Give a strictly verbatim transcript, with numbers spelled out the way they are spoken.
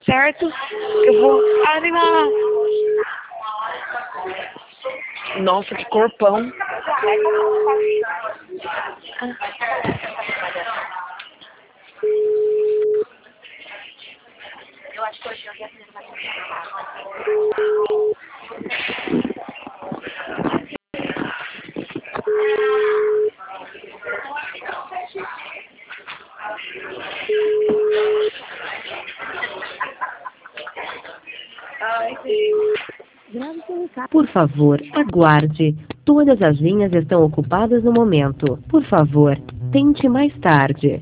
certo? Eu vou animar. Nossa, que corpão. Eu acho que hoje eu ia Por favor, aguarde. Todas as linhas estão ocupadas no momento. Por favor, tente mais tarde.